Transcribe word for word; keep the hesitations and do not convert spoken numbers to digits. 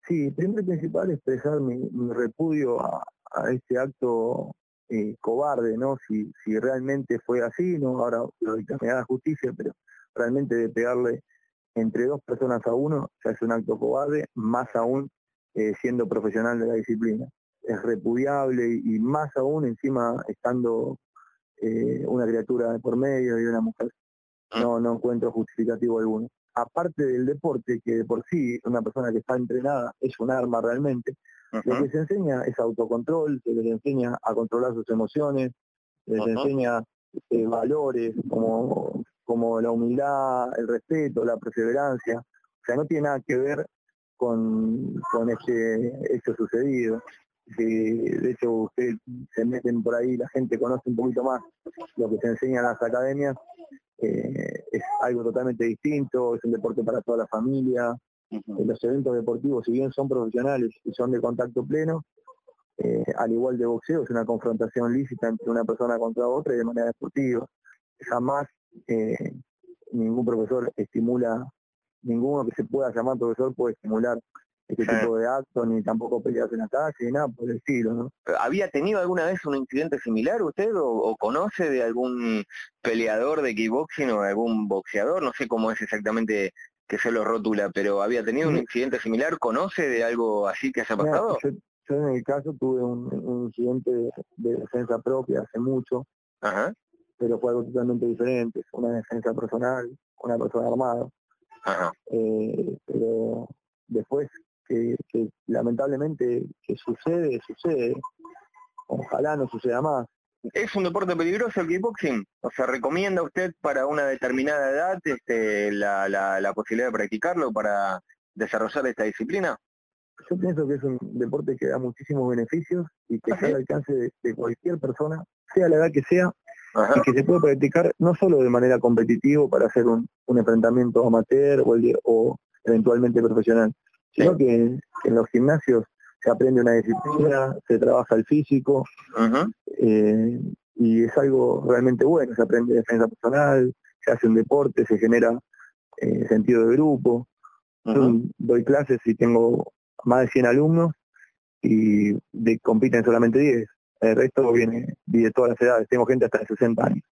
Sí, primero y principal expresar mi, mi repudio a, a este acto eh, cobarde, ¿no? Si, si realmente fue así, ¿no? Ahora lo dictaminará la justicia, pero realmente de pegarle entre dos personas a uno ya es un acto cobarde, más aún eh, siendo profesional de la disciplina. Es repudiable y, y más aún encima estando eh, una criatura de por medio y una mujer. No, no encuentro justificativo alguno. Aparte del deporte, que de por sí una persona que está entrenada es un arma realmente, Uh lo -huh. que se enseña es autocontrol, se les enseña a controlar sus emociones, se les Uh -huh. enseña eh, valores como, como la humildad, el respeto, la perseverancia. O sea, no tiene nada que ver con, con este hecho sucedido. Si de hecho ustedes se meten por ahí, la gente conoce un poquito más lo que se enseña en las academias, eh, es algo totalmente distinto, es un deporte para toda la familia. Uh-huh. Los eventos deportivos, si bien son profesionales y son de contacto pleno, eh, al igual de boxeo, es una confrontación lícita entre una persona contra otra y de manera deportiva. Jamás eh, ningún profesor estimula, ninguno que se pueda llamar profesor puede estimular este sí. tipo de actos, ni tampoco peleas en la calle, ni nada por el estilo, ¿no? ¿Había tenido alguna vez un incidente similar usted o, o conoce de algún peleador de kickboxing o de algún boxeador? No sé cómo es exactamente que se lo rótula, pero ¿había tenido un incidente similar? ¿Conoce de algo así que haya pasado? Yo, yo en el caso tuve un, un incidente de, de defensa propia hace mucho, Ajá. pero fue algo totalmente diferente, una defensa personal, una persona armada. Ajá. Eh, pero después que, que lamentablemente que sucede, sucede. Ojalá no suceda más. ¿Es un deporte peligroso el kickboxing? O sea, ¿recomienda usted para una determinada edad este, la, la, la posibilidad de practicarlo para desarrollar esta disciplina? Yo pienso que es un deporte que da muchísimos beneficios y que está al alcance de, de cualquier persona, sea la edad que sea, Ajá. y que se puede practicar no solo de manera competitiva para hacer un, un enfrentamiento amateur o, el, o eventualmente profesional, sino sí. que, que en los gimnasios se aprende una disciplina, se trabaja el físico, uh-huh. eh, y es algo realmente bueno, se aprende defensa personal, se hace un deporte, se genera eh, sentido de grupo. Uh-huh. Yo doy clases y tengo más de cien alumnos y de, compiten solamente diez. El resto viene de todas las edades, tengo gente hasta de sesenta años.